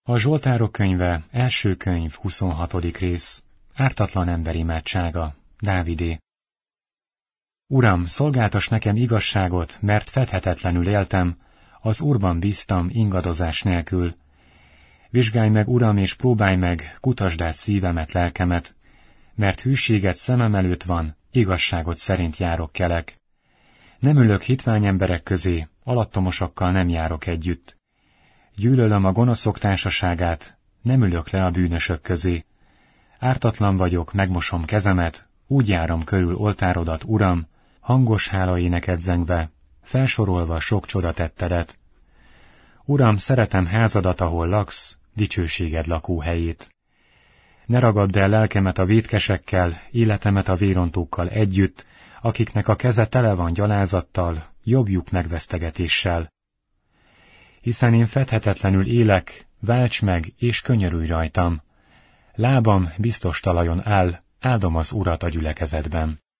A Zsoltárok könyve, első könyv, 26. rész. Ártatlan ember imádsága. Dávidé. Uram, szolgáltass nekem igazságot, mert fedhetetlenül éltem, az Úrban bíztam ingadozás nélkül. Vizsgálj meg, Uram, és próbálj meg, kutasd át szívemet, lelkemet, mert hűséget szemem előtt van, igazságot szerint járok kelek. Nem ülök hitvány emberek közé, alattomosokkal nem járok együtt. Gyűlölöm a gonoszok társaságát, nem ülök le a bűnösök közé. Ártatlan vagyok, megmosom kezemet, úgy járom körül oltárodat, Uram, hangos hálaéneket zengve, felsorolva sok csodatettedet. Uram, szeretem házadat, ahol laksz, dicsőséged lakóhelyét. Ne ragadd el lelkemet a vétkesekkel, életemet a vérontókkal együtt, akiknek a keze tele van gyalázattal, jobbjuk megvesztegetéssel. Hiszen én fedhetetlenül élek, válts meg és könyörülj rajtam. Lábam biztos talajon áll, áldom az Urat a gyülekezetben.